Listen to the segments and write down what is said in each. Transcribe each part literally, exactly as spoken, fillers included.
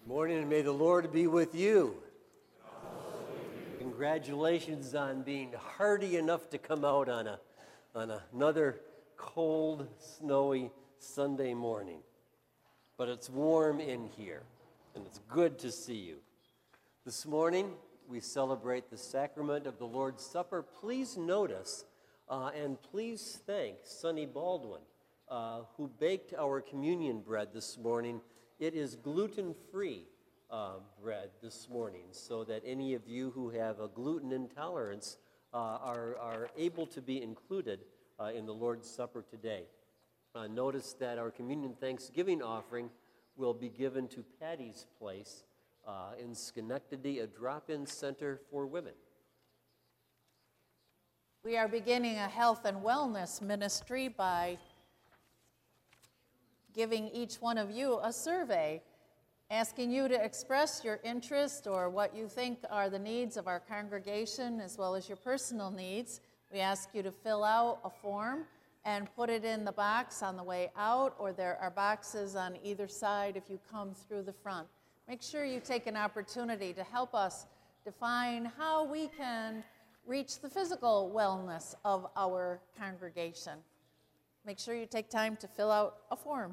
Morning, and may the Lord be with you. Congratulations on being hardy enough to come out on a on another cold, snowy Sunday morning. But it's warm in here, and it's good to see you. This morning, we celebrate the sacrament of the Lord's Supper. Please notice uh, and please thank Sonny Baldwin, uh, who baked our communion bread this morning. It is gluten-free uh, bread this morning, so that any of you who have a gluten intolerance uh, are, are able to be included uh, in the Lord's Supper today. Uh, notice that our communion thanksgiving offering will be given to Patty's Place uh, in Schenectady, a drop-in center for women. We are beginning a health and wellness ministry by giving each one of you a survey, asking you to express your interest or what you think are the needs of our congregation as well as your personal needs. We ask you to fill out a form and put it in the box on the way out, or there are boxes on either side if you come through the front. Make sure you take an opportunity to help us define how we can reach the physical wellness of our congregation. Make sure you take time to fill out a form.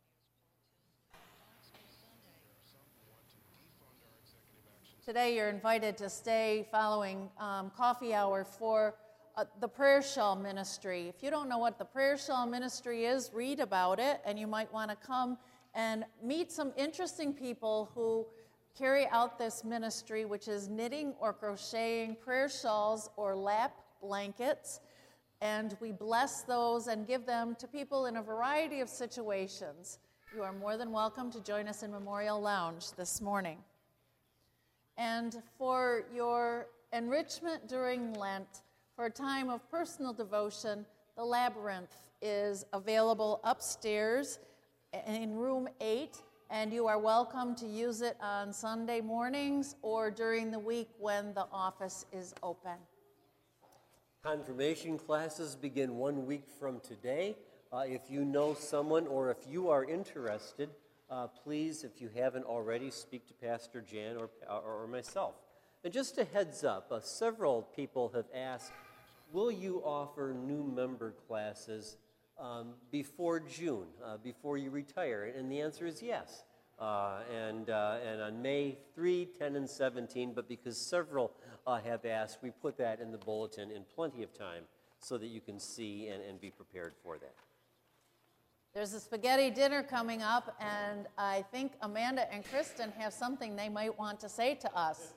Today you're invited to stay following um, coffee hour for uh, the Prayer Shawl Ministry. If you don't know what the Prayer Shawl Ministry is, read about it, and you might want to come and meet some interesting people who carry out this ministry, which is knitting or crocheting prayer shawls or lap blankets. And we bless those and give them to people in a variety of situations. You are more than welcome to join us in Memorial Lounge this morning. And for your enrichment during Lent, for a time of personal devotion, the Labyrinth is available upstairs in room eight, and you are welcome to use it on Sunday mornings or during the week when the office is open. Confirmation classes begin one week from today. Uh, if you know someone or if you are interested, uh, please, if you haven't already, speak to Pastor Jan or, or, or myself. And just a heads up, uh, several people have asked, will you offer new member classes um, before June, uh, before you retire? And the answer is yes. Uh, and, uh, and on May third, ten, and seventeen, but because several uh, have asked, we put that in the bulletin in plenty of time so that you can see and, and be prepared for that. There's a spaghetti dinner coming up, and I think Amanda and Kristen have something they might want to say to us.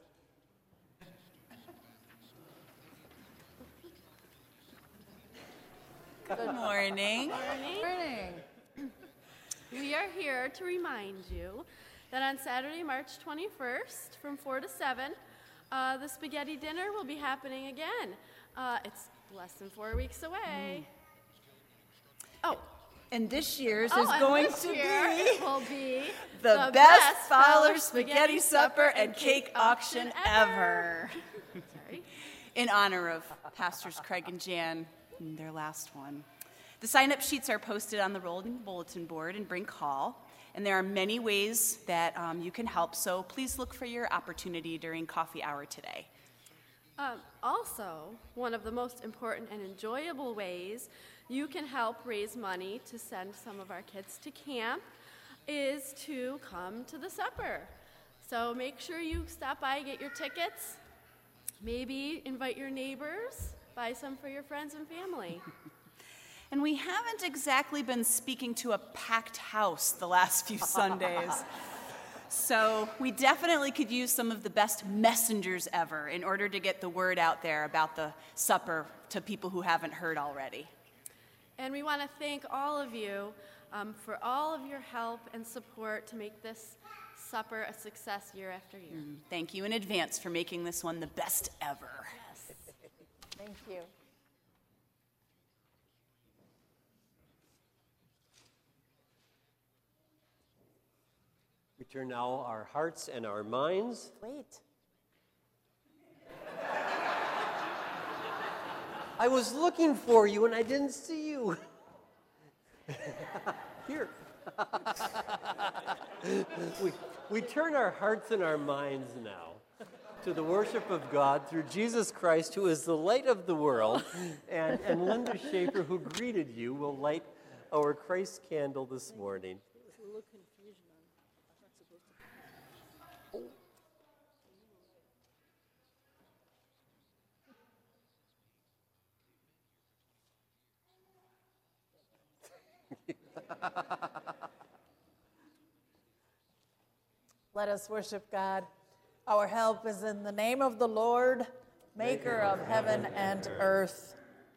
Good morning. Good morning. We are here to remind you that on Saturday, March twenty-first, from four to seven, uh, the spaghetti dinner will be happening again. Uh, it's less than four weeks away. Mm. Oh. And this year's oh, is going this to year be it will be the, the best, best Fowler spaghetti, spaghetti supper and cake cake auction ever. ever. Sorry. In honor of Pastors Craig and Jan, their last one. The sign-up sheets are posted on the rolling bulletin board in Brink Hall, and there are many ways that um, you can help, so please look for your opportunity during coffee hour today. Um, also, one of the most important and enjoyable ways you can help raise money to send some of our kids to camp is to come to the supper. So make sure you stop by, get your tickets, maybe invite your neighbors, buy some for your friends and family. And we haven't exactly been speaking to a packed house the last few Sundays. So we definitely could use some of the best messengers ever in order to get the word out there about the supper to people who haven't heard already. And we want to thank all of you um, for all of your help and support to make this supper a success year after year. Mm, thank you in advance for making this one the best ever. Yes. Thank you. We turn now our hearts and our minds. Wait. I was looking for you and I didn't see you. Here. we, we turn our hearts and our minds now to the worship of God through Jesus Christ, who is the light of the world, and, and Linda Schaefer, who greeted you, will light our Christ candle this morning. Let us worship God. Our help is in the name of the Lord, maker of heaven and earth.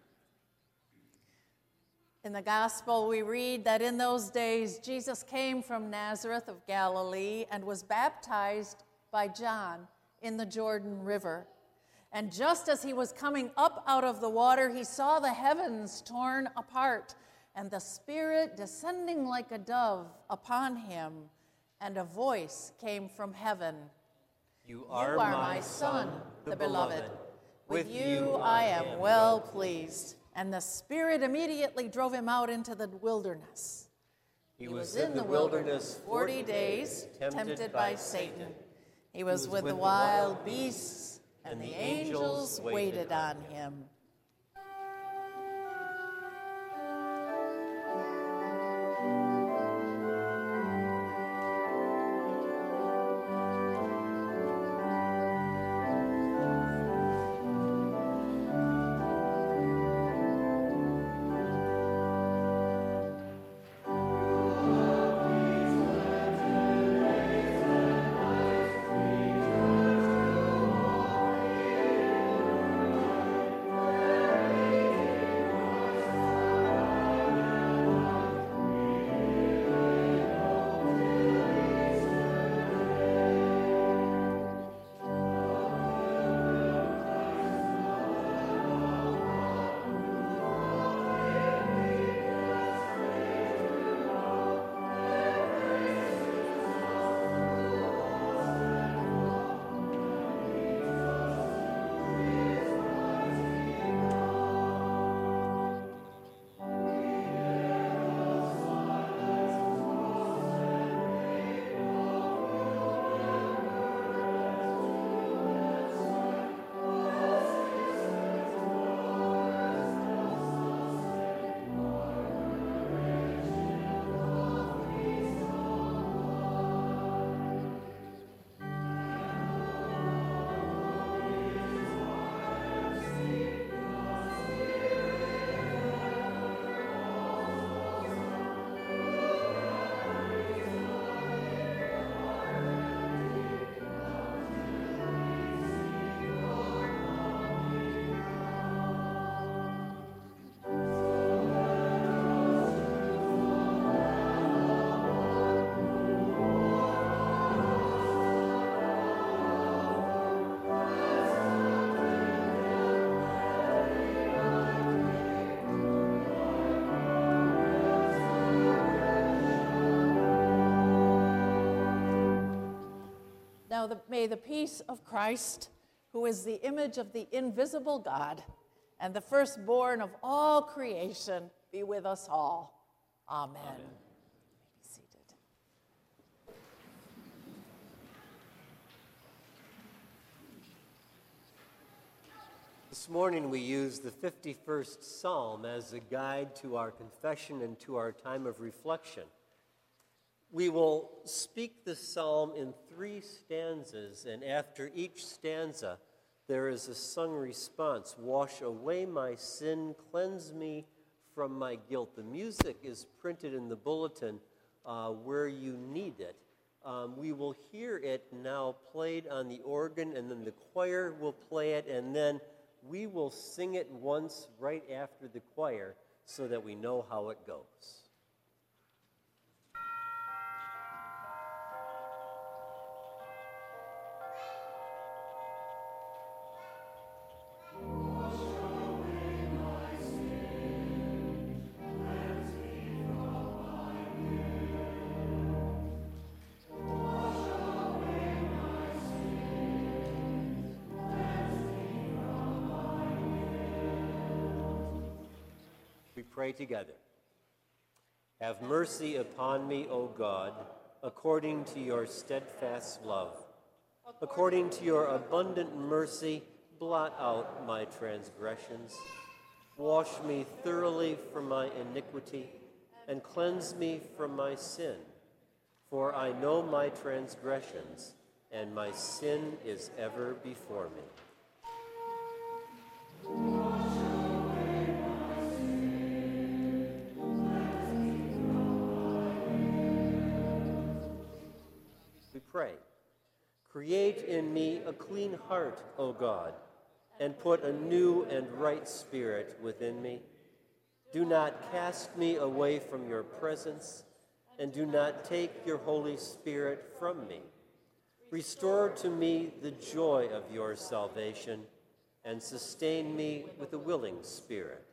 In the gospel, we read that in those days, Jesus came from Nazareth of Galilee and was baptized by John in the Jordan River. And just as he was coming up out of the water, he saw the heavens torn apart and the Spirit descending like a dove upon him, and a voice came from heaven. You are, You are my, my Son, the the beloved. beloved. With you I am well pleased. And the Spirit immediately drove him out into the wilderness. He was in the wilderness forty days, tempted by Satan. He was with the wild beasts, and the angels waited on him. Now the, may the peace of Christ, who is the image of the invisible God and the firstborn of all creation, be with us all. Amen. Amen. Be seated. This morning we use the fifty-first Psalm as a guide to our confession and to our time of reflection. We will speak the psalm in three stanzas, and after each stanza, there is a sung response. Wash away my sin, cleanse me from my guilt. The music is printed in the bulletin uh, where you need it. Um, we will hear it now played on the organ, and then the choir will play it, and then we will sing it once right after the choir so that we know how it goes. We pray together. Have mercy upon me, O God, according to your steadfast love. According to your abundant mercy, blot out my transgressions. Wash me thoroughly from my iniquity, and cleanse me from my sin. For I know my transgressions, and my sin is ever before me. We pray. Create in me a clean heart, O God, and put a new and right spirit within me. Do not cast me away from your presence, and do not take your Holy Spirit from me. Restore to me the joy of your salvation, and sustain me with a willing spirit.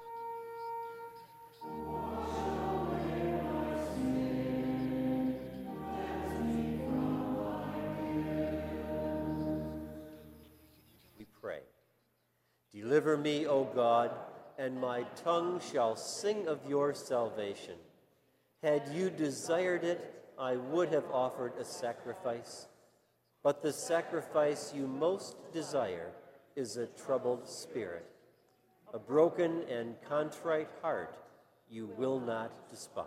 We pray. Deliver me, O God, and my tongue shall sing of your salvation. Had you desired it, I would have offered a sacrifice. But the sacrifice you most desire is a troubled spirit. A broken and contrite heart you will not despise.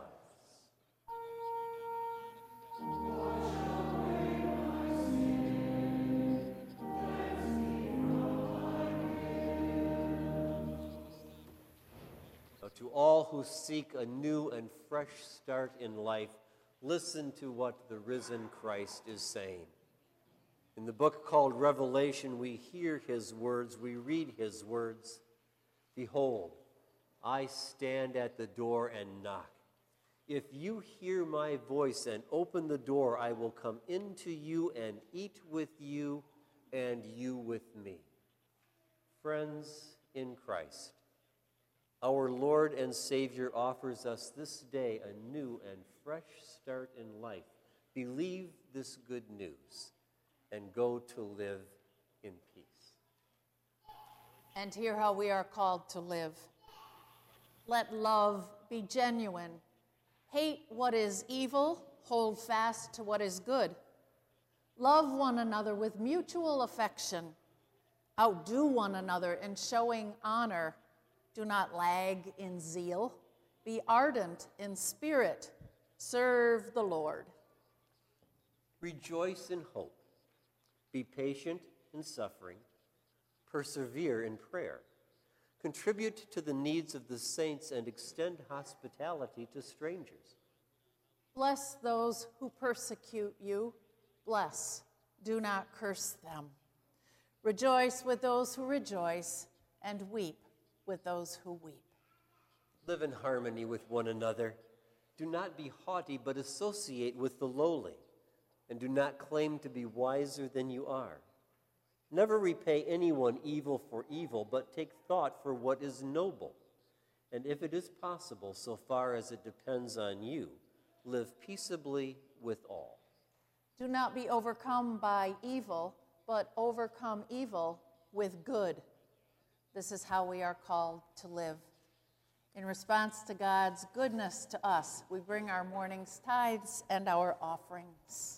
Now, to all who seek a new and fresh start in life, listen to what the risen Christ is saying. In the book called Revelation, we hear his words, we read his words. Behold, I stand at the door and knock. If you hear my voice and open the door, I will come into you and eat with you and you with me. Friends in Christ, our Lord and Savior offers us this day a new and fresh start in life. Believe this good news and go to live in peace. And hear how we are called to live. Let love be genuine. Hate what is evil, hold fast to what is good. Love one another with mutual affection. Outdo one another in showing honor. Do not lag in zeal. Be ardent in spirit. Serve the Lord. Rejoice in hope. Be patient in suffering. Persevere in prayer. Contribute to the needs of the saints and extend hospitality to strangers. Bless those who persecute you. Bless. Do not curse them. Rejoice with those who rejoice, and weep with those who weep. Live in harmony with one another. Do not be haughty, but associate with the lowly, and do not claim to be wiser than you are. Never repay anyone evil for evil, but take thought for what is noble. And if it is possible, so far as it depends on you, live peaceably with all. Do not be overcome by evil, but overcome evil with good. This is how we are called to live. In response to God's goodness to us, we bring our morning's tithes and our offerings.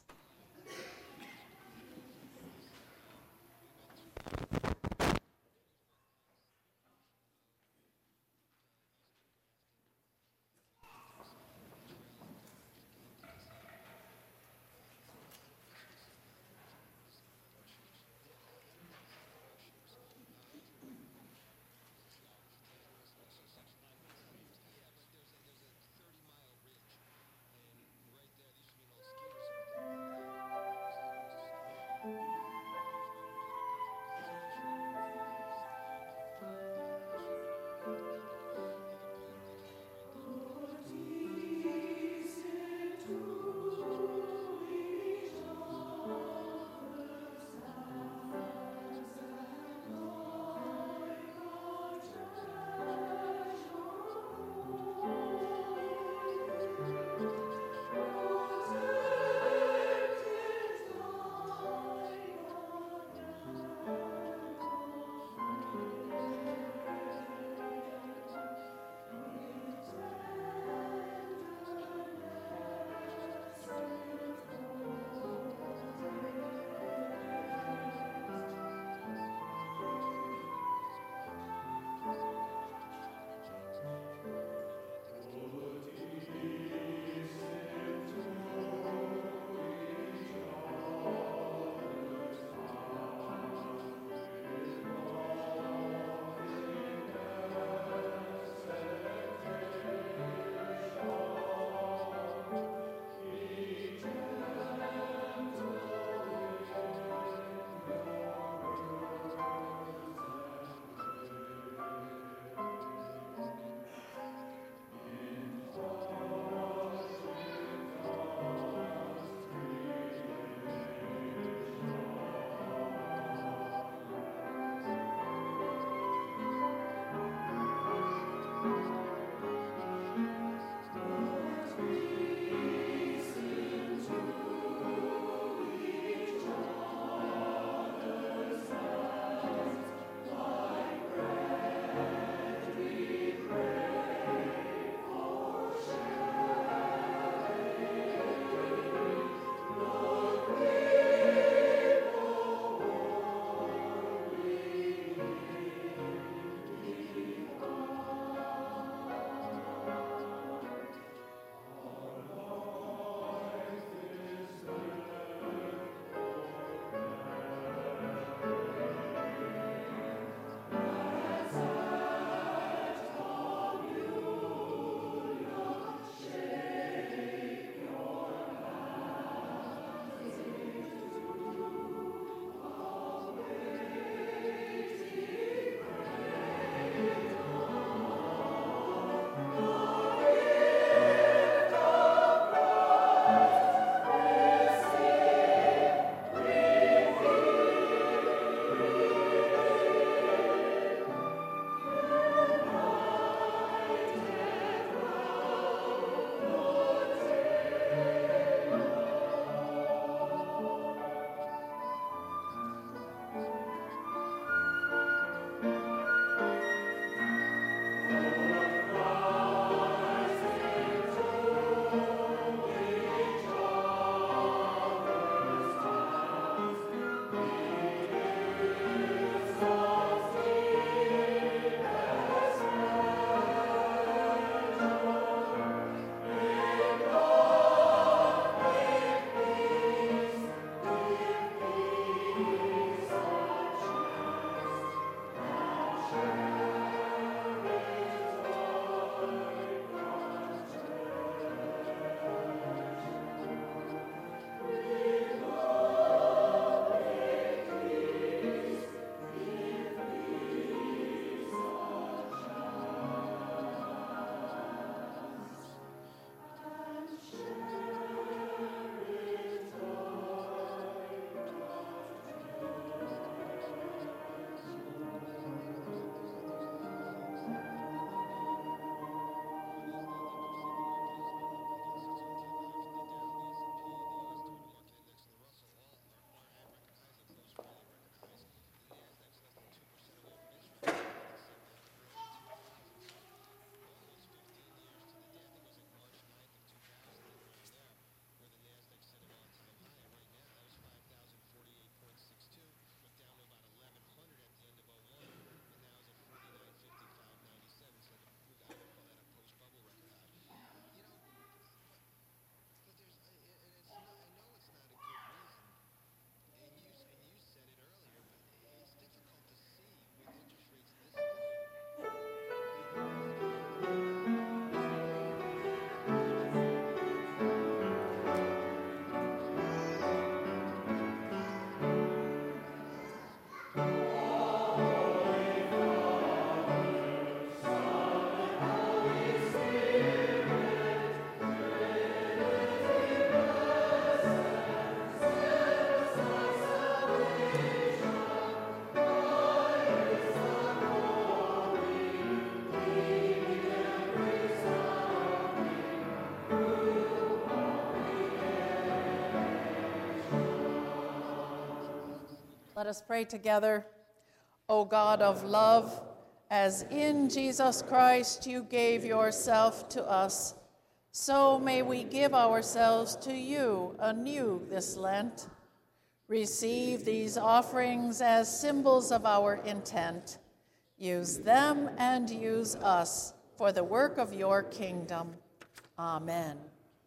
Let us pray together. O God of love, as in Jesus Christ you gave yourself to us, so may we give ourselves to you anew this Lent. Receive these offerings as symbols of our intent. Use them and use us for the work of your kingdom. Amen.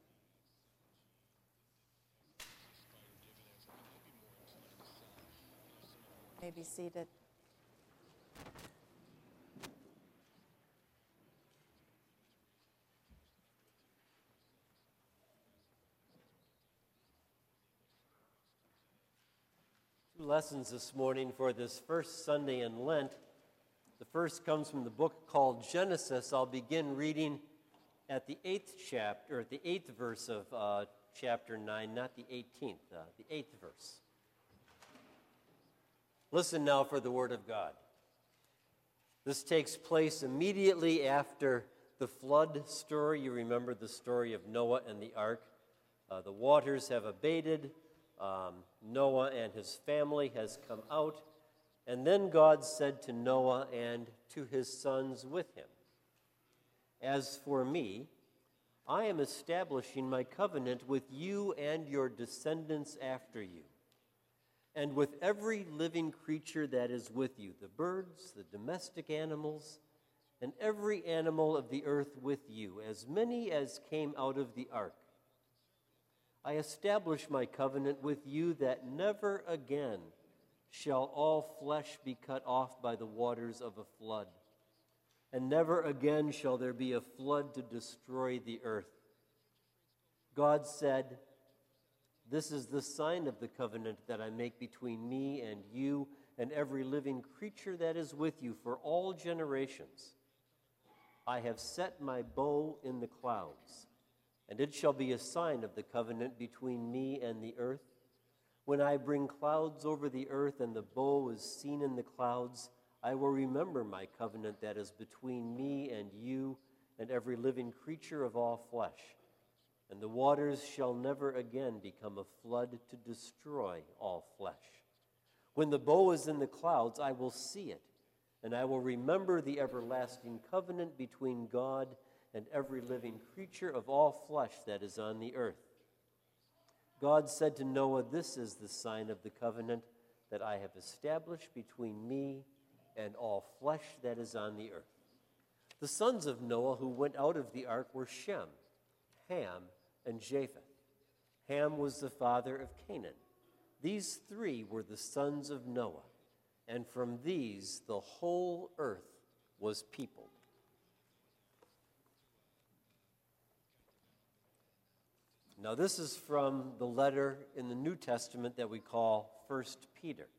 You may be seated. Two lessons this morning for this first Sunday in Lent. The first comes from the book called Genesis. I'll begin reading at the eighth chapter, or at the eighth verse of uh, chapter nine, not the eighteenth, uh, the eighth verse. Listen now for the word of God. This takes place immediately after the flood story. You remember the story of Noah and the ark. Uh, the waters have abated. Um, Noah and his family has come out. And then God said to Noah and to his sons with him, "As for me, I am establishing my covenant with you and your descendants after you, and with every living creature that is with you, the birds, the domestic animals, and every animal of the earth with you, as many as came out of the ark. I establish my covenant with you that never again shall all flesh be cut off by the waters of a flood, and never again shall there be a flood to destroy the earth." God said, "This is the sign of the covenant that I make between me and you and every living creature that is with you for all generations. I have set my bow in the clouds, and it shall be a sign of the covenant between me and the earth. When I bring clouds over the earth and the bow is seen in the clouds, I will remember my covenant that is between me and you and every living creature of all flesh. And the waters shall never again become a flood to destroy all flesh. When the bow is in the clouds, I will see it, and I will remember the everlasting covenant between God and every living creature of all flesh that is on the earth." God said to Noah, "This is the sign of the covenant that I have established between me and all flesh that is on the earth." The sons of Noah who went out of the ark were Shem, Ham, and Japheth. Ham was the father of Canaan. These three were the sons of Noah, and from these the whole earth was peopled. Now, this is from the letter in the New Testament that we call First Peter.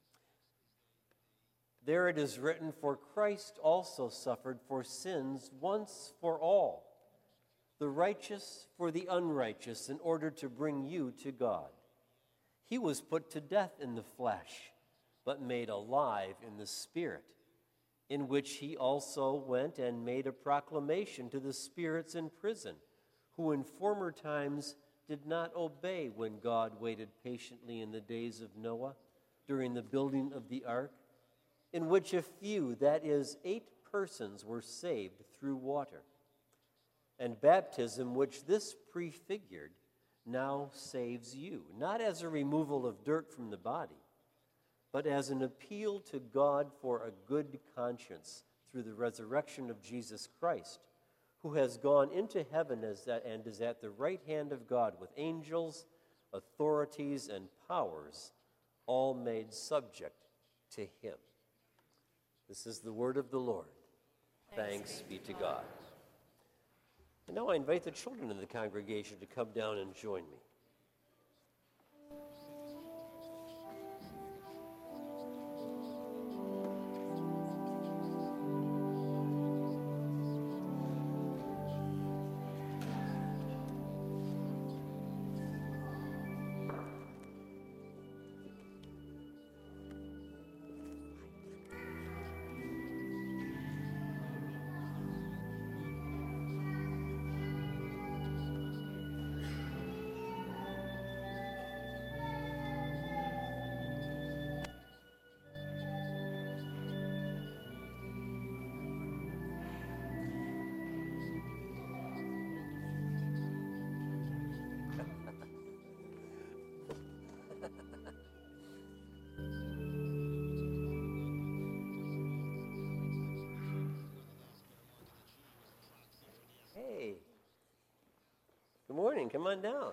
There it is written, "For Christ also suffered for sins once for all, the righteous for the unrighteous, in order to bring you to God. He was put to death in the flesh, but made alive in the Spirit, in which he also went and made a proclamation to the spirits in prison, who in former times did not obey when God waited patiently in the days of Noah during the building of the ark, in which a few, that is, eight persons, were saved through water. And baptism, which this prefigured, now saves you, not as a removal of dirt from the body, but as an appeal to God for a good conscience through the resurrection of Jesus Christ, who has gone into heaven as that, and is at the right hand of God with angels, authorities, and powers, all made subject to him." This is the word of the Lord. Thanks, Thanks be to God. And now I invite the children in the congregation to come down and join me. Good morning. Come on down.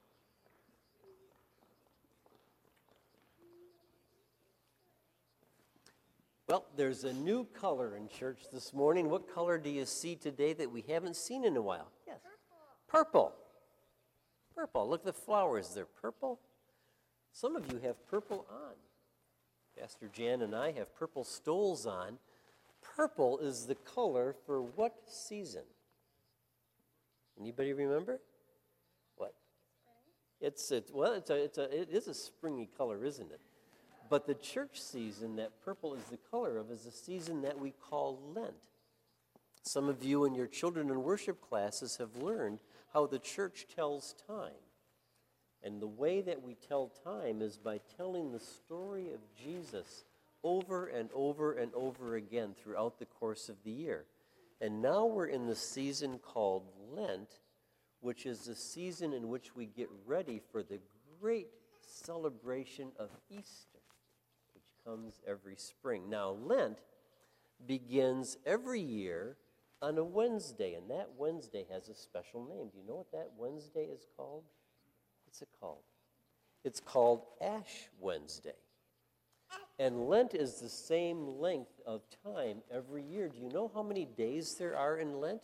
Well, there's a new color in church this morning. What color do you see today that we haven't seen in a while? Yes. Purple. Purple. Look at the flowers. They're purple. Some of you have purple on. Pastor Jan and I have purple stoles on. Purple is the color for what season? Anybody remember? What? It's it's well, it's a it's a it is a springy color, isn't it? But the church season that purple is the color of is a season that we call Lent. Some of you in your children and worship classes have learned how the church tells time. And the way that we tell time is by telling the story of Jesus over and over and over again throughout the course of the year. And now we're in the season called Lent, which is the season in which we get ready for the great celebration of Easter, which comes every spring. Now, Lent begins every year on a Wednesday, and that Wednesday has a special name. Do you know what that Wednesday is called? What's it called? It's called Ash Wednesday. And Lent is the same length of time every year. Do you know how many days there are in Lent?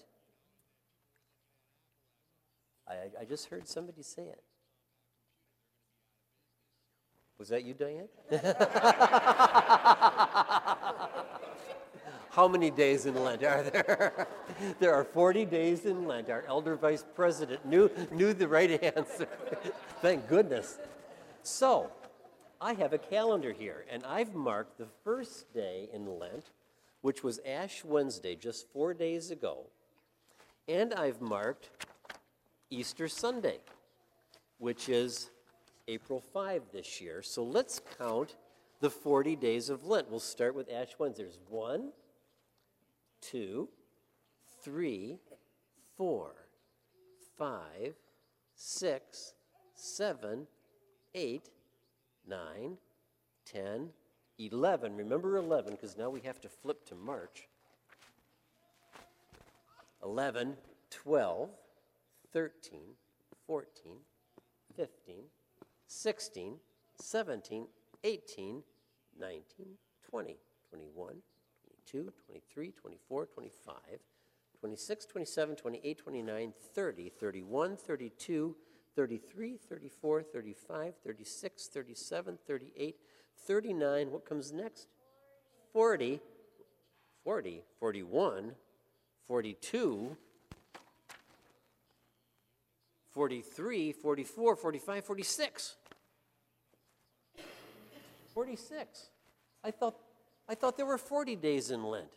I, I just heard somebody say it. Was that you, Diane? How many days in Lent are there? There are forty days in Lent. Our elder vice president knew, knew the right answer. Thank goodness. So, I have a calendar here, and I've marked the first day in Lent, which was Ash Wednesday, just four days ago. And I've marked Easter Sunday, which is April fifth this year. So let's count the forty days of Lent. We'll start with Ash Wednesday. There's one, two, three, four, five, six, seven, eight, nine, ten, eleven. Remember eleven, because now we have to flip to March. eleven, twelve, thirteen, fourteen, fifteen, sixteen, seventeen, eighteen, nineteen, twenty, twenty-one, twenty-two, twenty-three, twenty-four, twenty-five, twenty-six, twenty-seven, twenty-eight, twenty-nine, thirty, thirty-one, thirty-two, thirty-three, thirty-four, thirty-five, thirty-six, thirty-seven, thirty-eight, thirty-nine. What comes next? forty, forty, forty-one, forty-two, forty-three, forty-four, forty-five, forty-six. forty-six. I thought I thought there were forty days in Lent.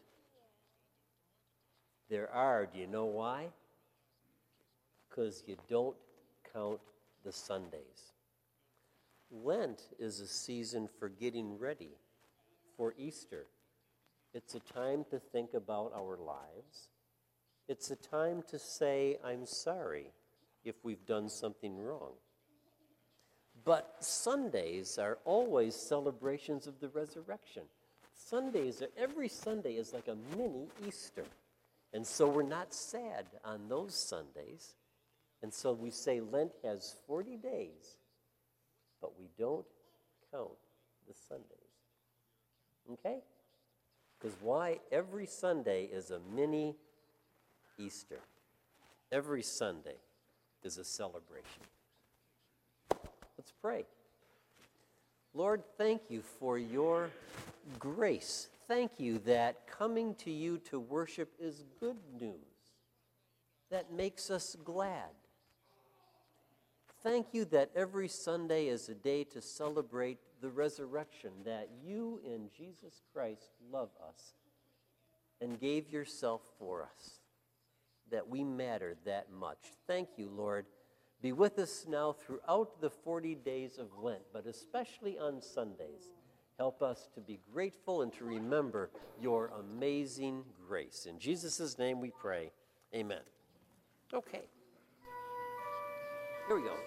There are. Do you know why? Because you don't count the Sundays. Lent is a season for getting ready for Easter. It's a time to think about our lives. It's a time to say, I'm sorry if we've done something wrong. But Sundays are always celebrations of the resurrection. Sundays, are, every Sunday is like a mini Easter. And so we're not sad on those Sundays. And so we say Lent has forty days, but we don't count the Sundays. Okay? Because why? Every Sunday is a mini Easter. Every Sunday is a celebration. Let's pray. Lord, thank you for your grace. Thank you that coming to you to worship is good news that makes us glad. Thank you that every Sunday is a day to celebrate the resurrection, that you in Jesus Christ love us and gave yourself for us, that we matter that much. Thank you, Lord. Be with us now throughout the forty days of Lent, but especially on Sundays. Help us to be grateful and to remember your amazing grace. In Jesus' name we pray. Amen. Okay. Here we go.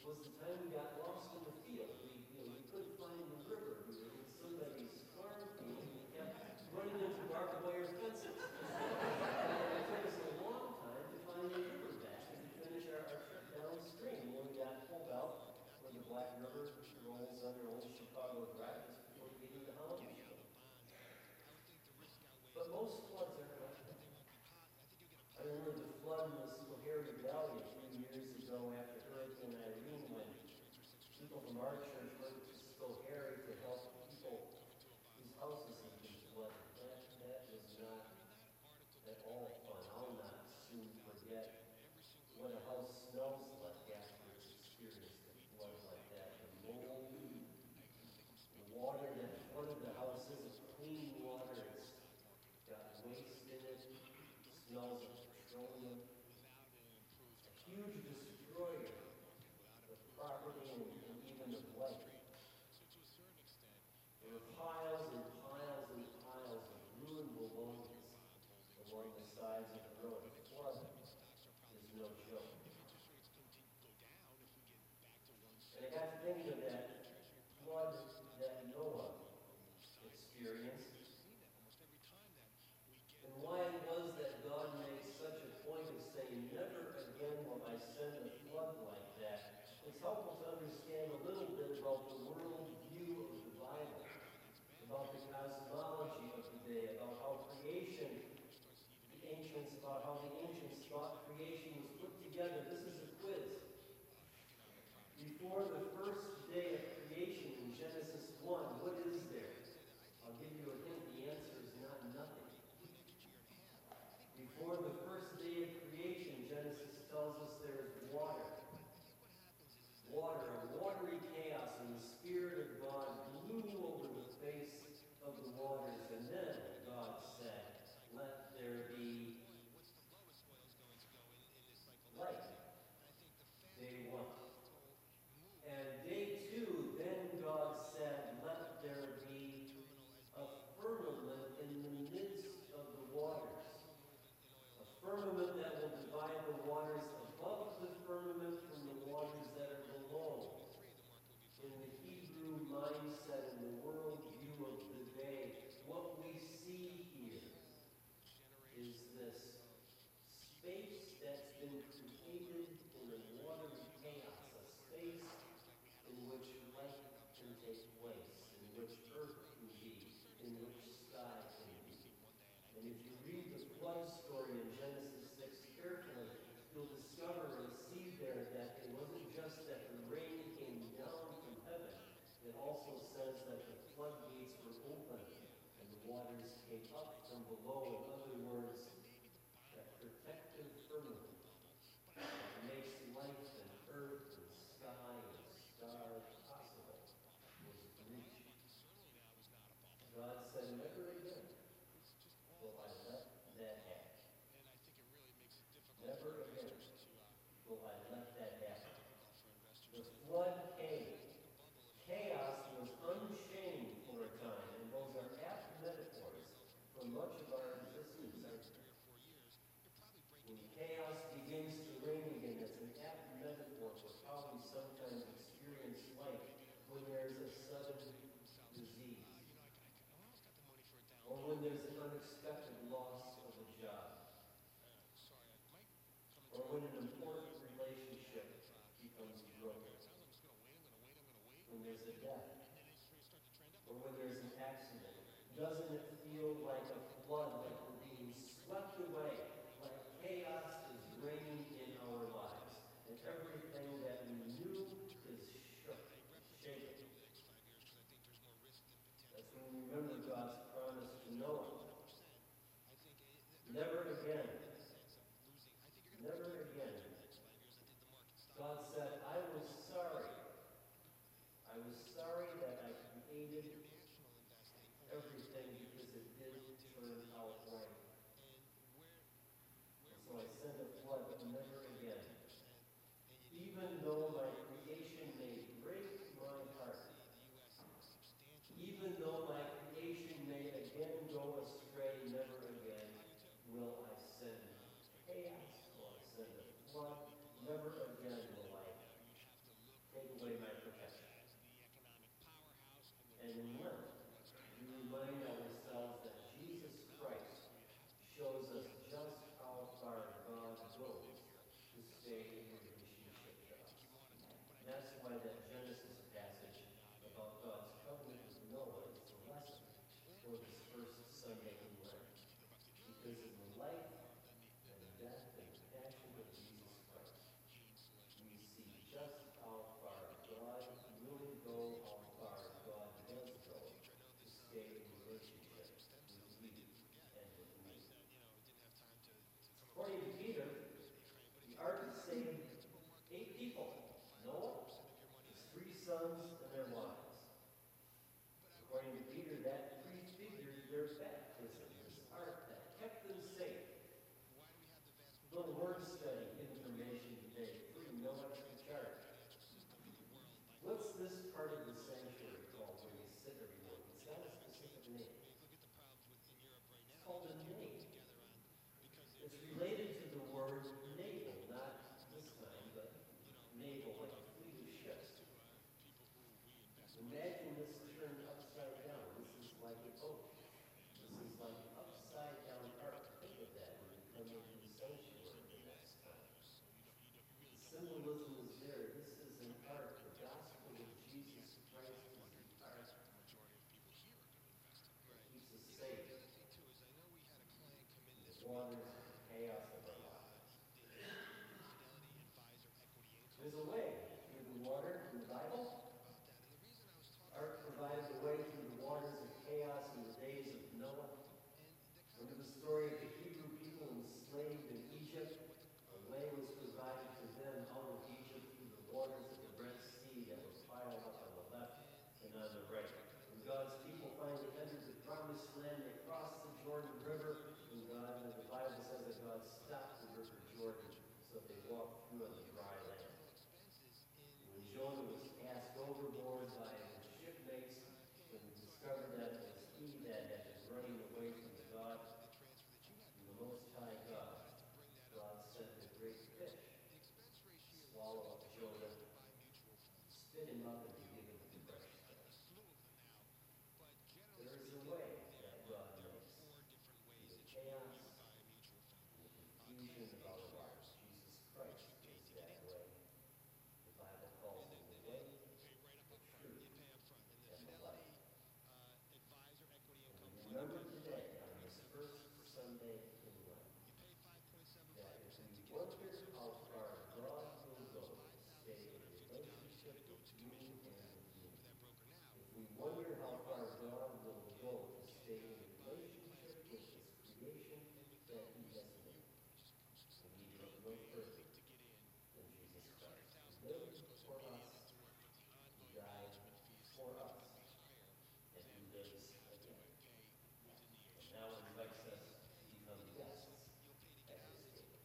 was the time we got lost in the field. We, you know, we couldn't find the river. We were in somebody's farm field, and we kept running into barbed wire fences. And it took us a long time to find the river back and to finish our, our trip downstream when we got pulled out where the Black River rolls under Old Chicago Drive just before we get into Hollister. But most floods are like that. I remember the flood in the Schoharie Valley a few years ago after Hurricane Irene when people from our church went to Schoharie to help people whose houses had been flooded. That, that was not at all fun. I'll not soon forget what a house smells like after it's experienced a flood like that. The mold, the water that flooded the house isn't clean water. It's got waste in it. Smells of petroleum. A huge destroyer of property and, and even of life. There were piles and piles and piles of ruined belongings along the sides of the road. A flood is no joke. And I got to thinking of that flood that Noah experienced. And why it was that God made such a point of saying, never again will I send a flood like that. It's helpful to understand a little bit about the world view of the Bible, about the cosmology of the day, about how creation, the ancients, about how the ancients thought creation was put together. This is a quiz. Before the first day of creation in Genesis one, what is there? I'll give you a hint. The answer is not nothing. Before the first day of creation, Genesis tells us there is water. Water, a watery chaos, and the Spirit of God blew over the face of the waters. And then God said, let there be light. Day one. And day two, then God said, let there be a firmament in the midst of the waters. A firmament that will divide the waters above the firmament from the waters that are below. In the Hebrew mindset and the world view of the day, what we see here is this space that's been created in a watery chaos, a space in which life can take place, in which earth can be, in which sky can be. And if you read the flood story in Genesis six carefully, you'll discover and see there that it wasn't just that the rain came down from heaven, it also says that the floodgates were open and the waters came up from below. In other words, that protective firmament that makes life and earth and sky and stars possible was breached. God said, never again will I let that happen. Never again will I let that happen. The flood came. Chaos was unchained for a time, and those are apt metaphors for much of our existence. When chaos begins to reign again, it's an apt metaphor for how we sometimes experience life when there's a sudden disease, or when there's an unexpected loss of a job, or when an important relationship becomes broken, when there's a death, or when there's an accident. Doesn't it feel like a flood, like we're being swept away, like chaos is reigning in our lives, and everything that we knew is shook, shaken? That's when we remember God's promise to Noah. Never again. Never again. God said, I was sorry. I was sorry that I created everything because it did turn out right. And so I sent a flood, but never again. Even though my creation may break my heart, even though my creation may again go astray, never again will I send chaos, will I send a flood, never again will I why that Genesis passage about God's covenant with Noah is the lesson for this first Sunday in Lent. Because in the life and death and passion of Jesus Christ, we see just how far God will go, how far God does go to stay in relationship with you and with me. According to Peter, the ark saved eight people: Noah, his three sons, and their wives. According to Peter, that prefigured their baptism, this ark that kept them safe. Little word study information today, free, no extra charge. What's this part of the sanctuary called where you sit every morning? It's got a specific name. It's called a nave. It's related to the word naval, not this time, but naval, like a fleet of ships. Imagine this turned upside down. This is like an oak. This is like an upside down ark. Think of that when you come into the sanctuary the next time. The symbolism is there. This is an ark. The gospel of Jesus Christ is the ark that keeps us safe in the waters and chaos of our lives. There's a way through the water in the Bible. Ark provided the way through the waters of chaos in the days of Noah. Remember the story of the Hebrew people enslaved in Egypt? A way was provided for them out of Egypt through the waters of the Red Sea that was piled up on the left and on the right. When God's people finally entered the promised land, they crossed the Jordan River, and God, and the Bible says that God stopped the river Jordan, so they walked through on the dry land. When Jonah was cast overboard by his shipmates, when he discovered that it was he that had been running away from God, and the Most High God, God sent a great fish, swallow up Jonah, spit him up, and give him to fresh fish. There is a way that God makes through the chaos and the confusion of our lives. Jesus Christ is that way. The Bible calls him the way, the truth, and the life. And we remember today, on this first Sunday in Lent, that if we wonder how far God will go to stay in relationship with you and with me, if we wonder how far God will go to stay in relationship with his creation that he has made, we need to look no further than Jesus Christ. He lived for us, he died for us, and he lives again. And now invites us to become guests at his table.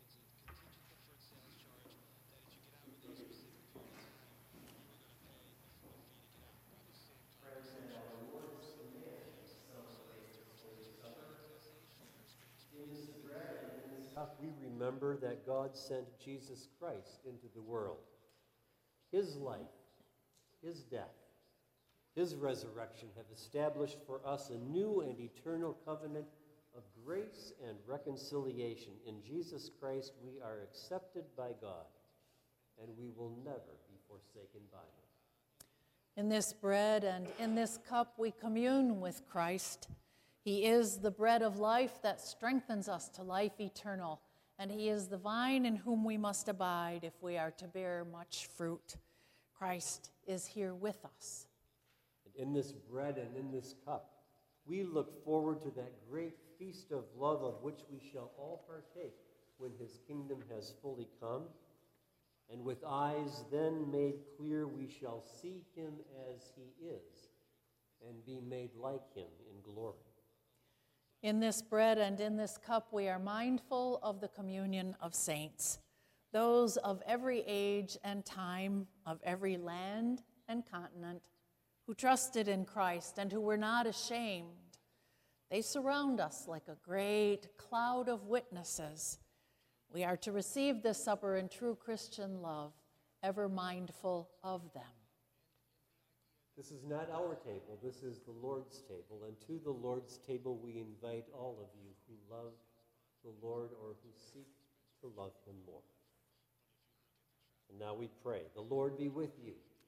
Friends, and our Lord's command to celebrate this Holy Supper. In this bread and in this cup, we remember that God sent Jesus Christ into the world. His life, his death, his resurrection have established for us a new and eternal covenant of grace and reconciliation. In Jesus Christ, we are accepted by God, and we will never be forsaken by him. In this bread and in this cup, we commune with Christ. He is the bread of life that strengthens us to life eternal, and he is the vine in whom we must abide if we are to bear much fruit. Christ is here with us. And in this bread and in this cup, we look forward to that great feast of love of which we shall all partake when his kingdom has fully come. And with eyes then made clear, we shall see him as he is and be made like him in glory. In this bread and in this cup, we are mindful of the communion of saints, those of every age and time, of every land and continent, who trusted in Christ and who were not ashamed. They surround us like a great cloud of witnesses. We are to receive this supper in true Christian love, ever mindful of them. This is not our table, this is the Lord's table, and to the Lord's table we invite all of you who love the Lord or who seek to love him more. And now we pray, the Lord be with you.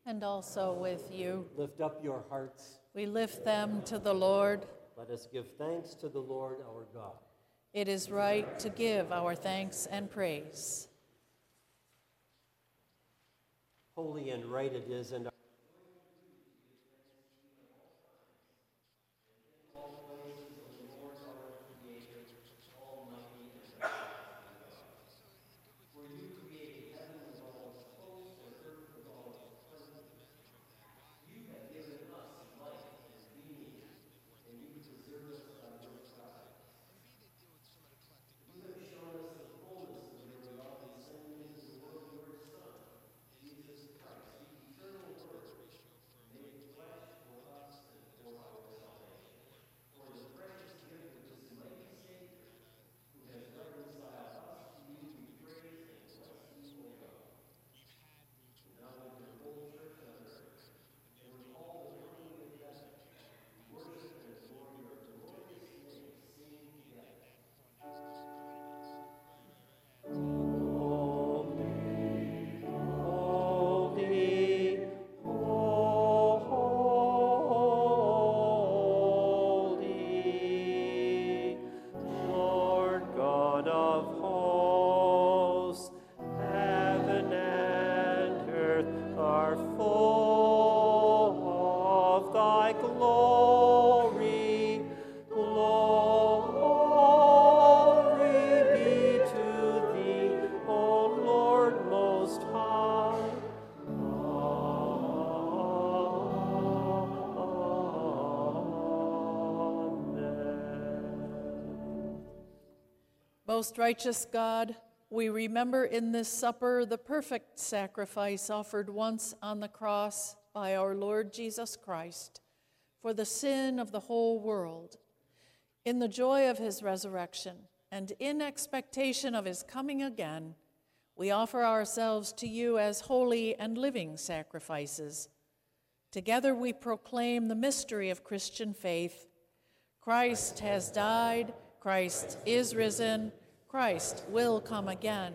and also with you. Lift up your hearts. We lift them to the Lord. Let us give thanks to the Lord our God. It is right to give our thanks and praise. Holy and right it is, and Most righteous God, we remember in this supper the perfect sacrifice offered once on the cross by our Lord Jesus Christ for the sin of the whole world. In the joy of his resurrection and in expectation of his coming again, we offer ourselves to you as holy and living sacrifices. Together we proclaim the mystery of Christian faith. Christ has died, Christ is risen, Christ will come again.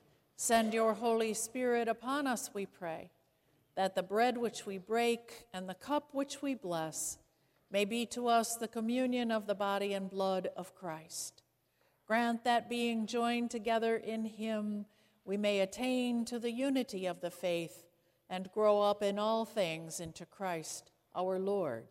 Send your Holy Spirit upon us, we pray, that the bread which we break and the cup which we bless may be to us the communion of the body and blood of Christ. Grant that being joined together in him, we may attain to the unity of the faith and grow up in all things into Christ our Lord.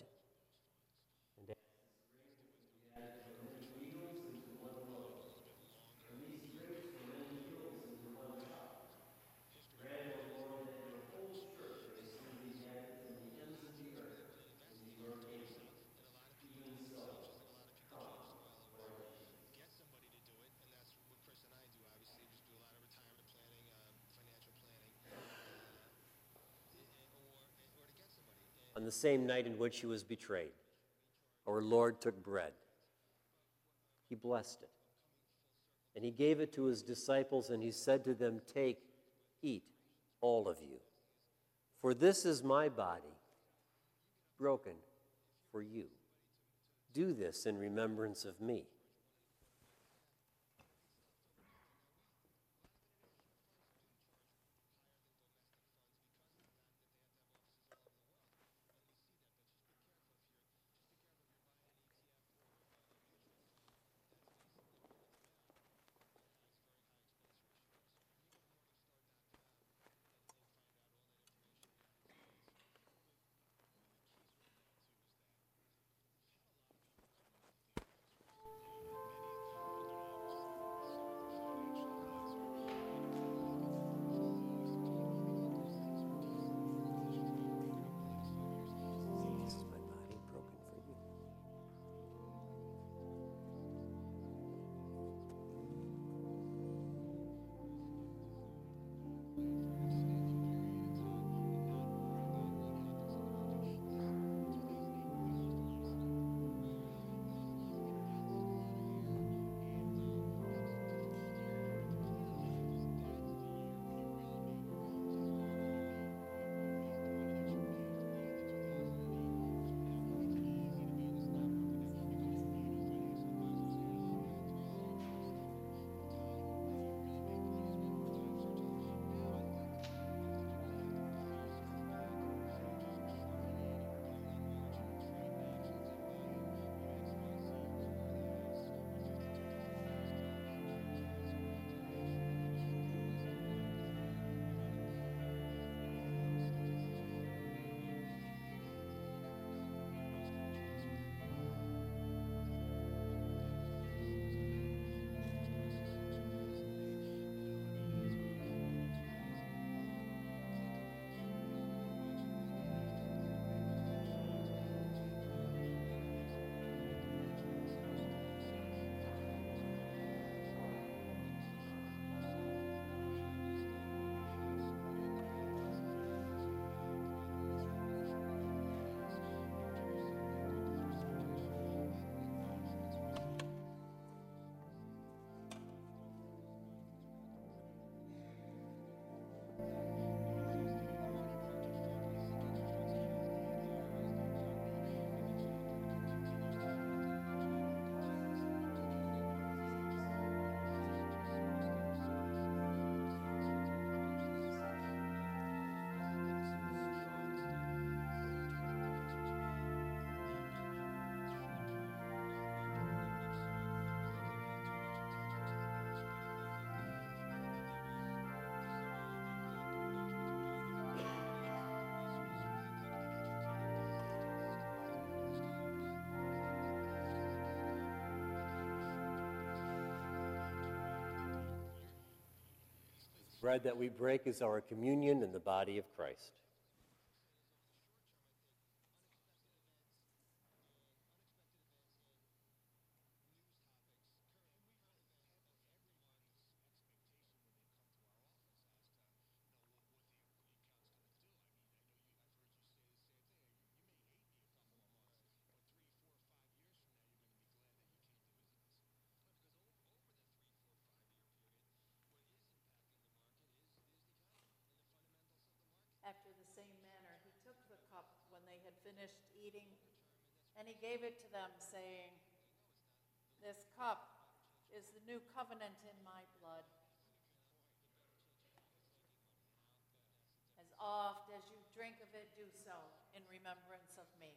On the same night in which he was betrayed, our Lord took bread. He blessed it, and he gave it to his disciples, and he said to them, "Take, eat, all of you. For this is my body, broken for you. Do this in remembrance of me." Bread that we break is our communion in the body of Christ. After the same manner, he took the cup when they had finished eating, and he gave it to them, saying, "This cup is the new covenant in my blood. As oft as you drink of it, do so in remembrance of me."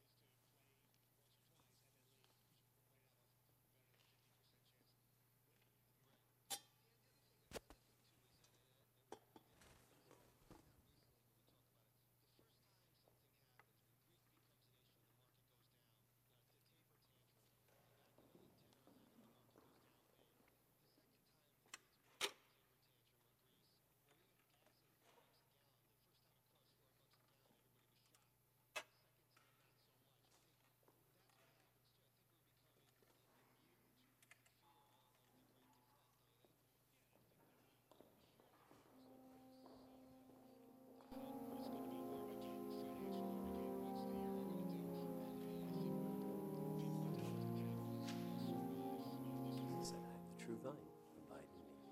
Jesus said, "I am the true vine, abide in me."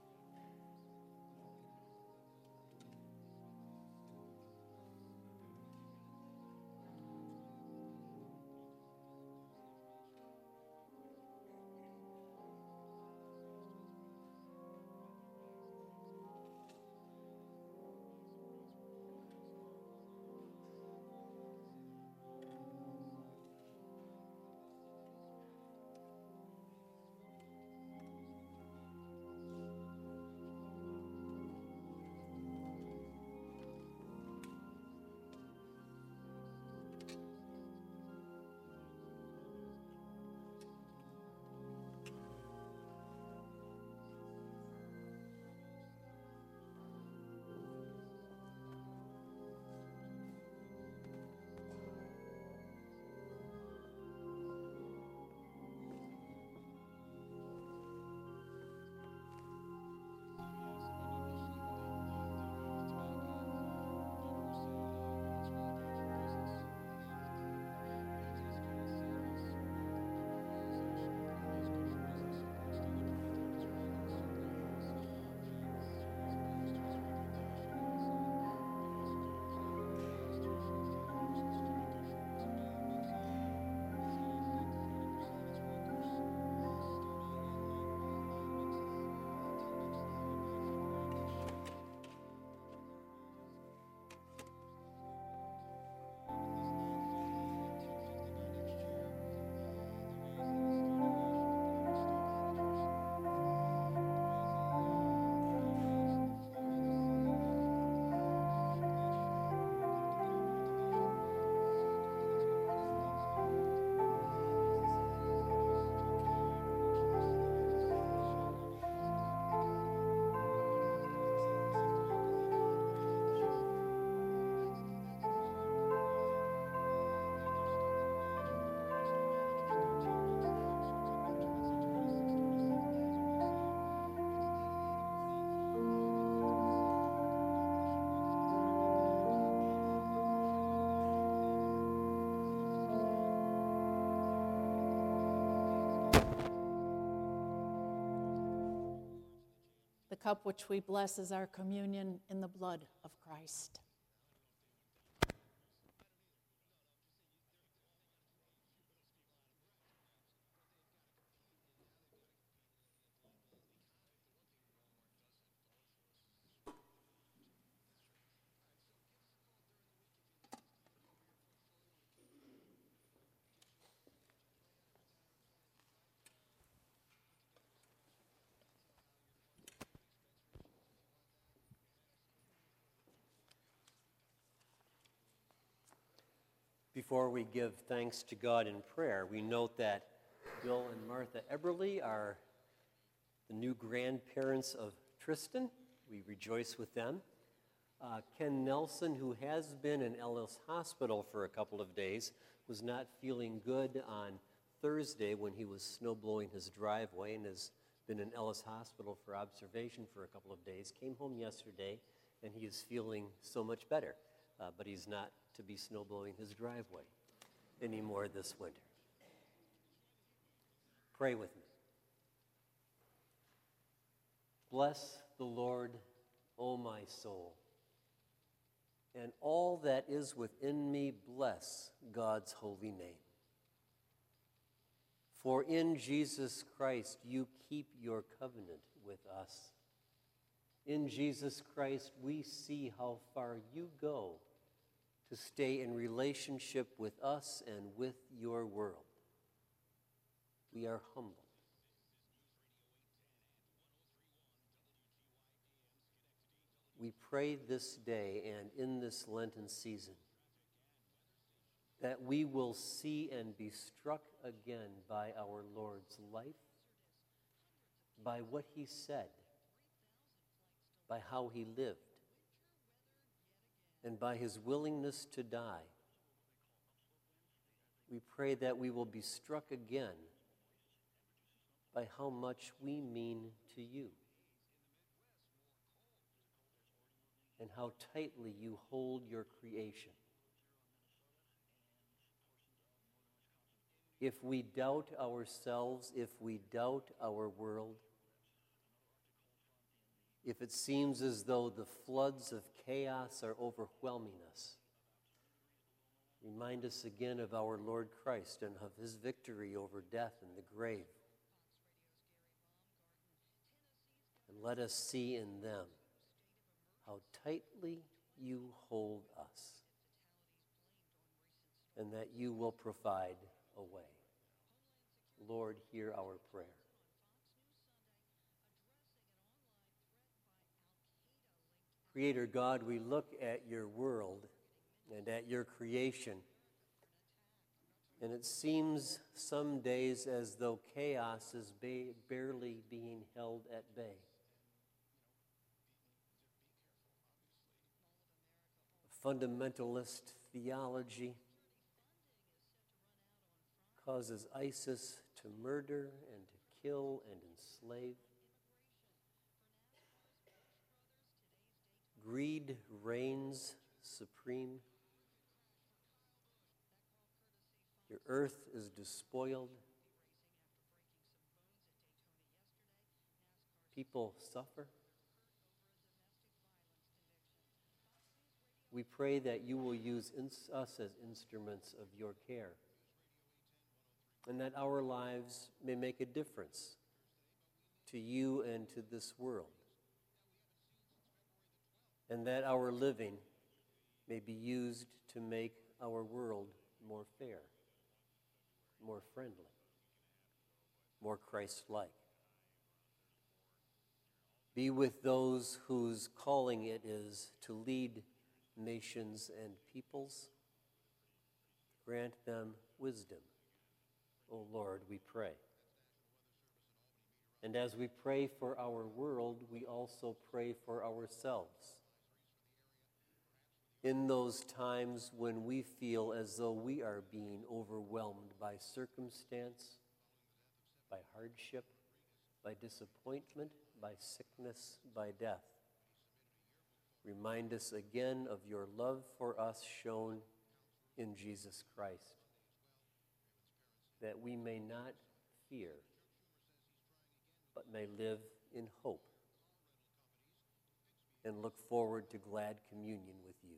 The cup which we bless is our communion in the blood of Christ. Before we give thanks to God in prayer, we note that Bill and Martha Eberly are the new grandparents of Tristan. we rejoice with them. Uh, Ken Nelson, who has been in Ellis Hospital for a couple of days, was not feeling good on Thursday when he was snow blowing his driveway and has been in Ellis Hospital for observation for a couple of days. Came home yesterday and he is feeling so much better, uh, but he's not to be snow blowing his driveway anymore this winter. Pray with me. Bless the Lord, O my soul, and all that is within me, bless God's holy name. For in Jesus Christ you keep your covenant with us. In Jesus Christ we see how far you go to stay in relationship with us and with your world. We are humbled. We pray this day and in this Lenten season that we will see and be struck again by our Lord's life, by what he said, by how he lived, and by his willingness to die. We pray that we will be struck again by how much we mean to you and how tightly you hold your creation. If we doubt ourselves, if we doubt our world, if it seems as though the floods of chaos are overwhelming us, remind us again of our Lord Christ and of his victory over death and the grave. And let us see in them how tightly you hold us and that you will provide a way. Lord, hear our prayer. Creator God, we look at your world and at your creation, and it seems some days as though chaos is ba- barely being held at bay. Fundamentalist theology causes ISIS to murder and to kill and enslave. Greed reigns supreme. Your earth is despoiled. People suffer. We pray that you will use ins- us as instruments of your care, and that our lives may make a difference to you and to this world, and that our living may be used to make our world more fair, more friendly, more Christ-like. Be with those whose calling it is to lead nations and peoples. Grant them wisdom, O Lord, we pray. And as we pray for our world, we also pray for ourselves. In those times when we feel as though we are being overwhelmed by circumstance, by hardship, by disappointment, by sickness, by death, remind us again of your love for us shown in Jesus Christ, that we may not fear, but may live in hope and look forward to glad communion with you.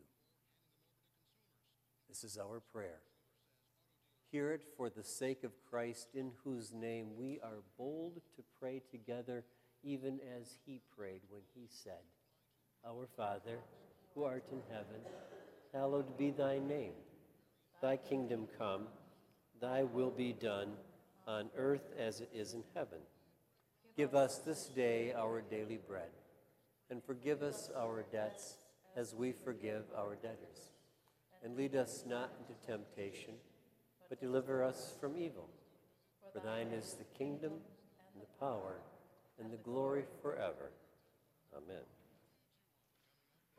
This is our prayer. Hear it for the sake of Christ, in whose name we are bold to pray together, even as he prayed when he said, Our Father, who art in heaven, hallowed be thy name. Thy kingdom come, thy will be done, on earth as it is in heaven. Give us this day our daily bread, and forgive us our debts as we forgive our debtors. And lead us not into temptation, but deliver us from evil. For thine is the kingdom, and the power, and the glory forever. Amen.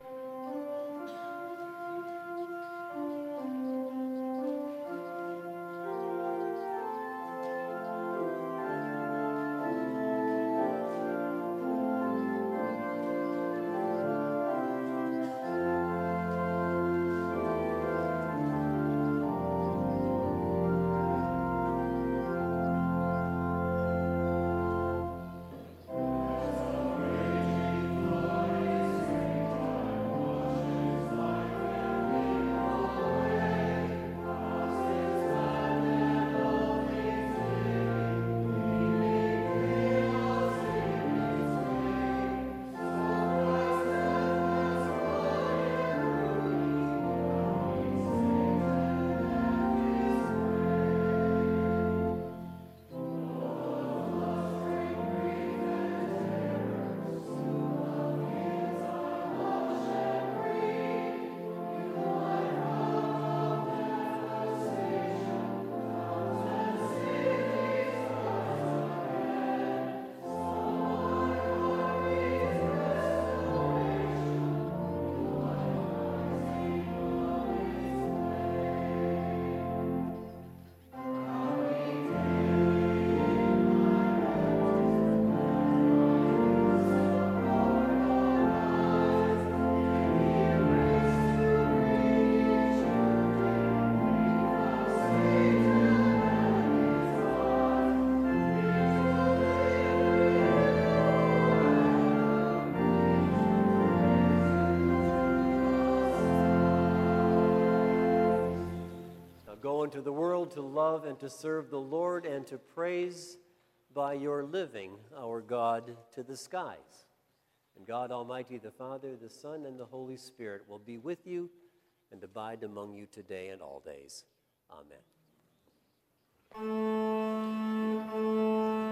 Go into the world to love and to serve the Lord and to praise by your living our God to the skies. And God Almighty, the Father, the Son, and the Holy Spirit will be with you and abide among you today and all days. Amen.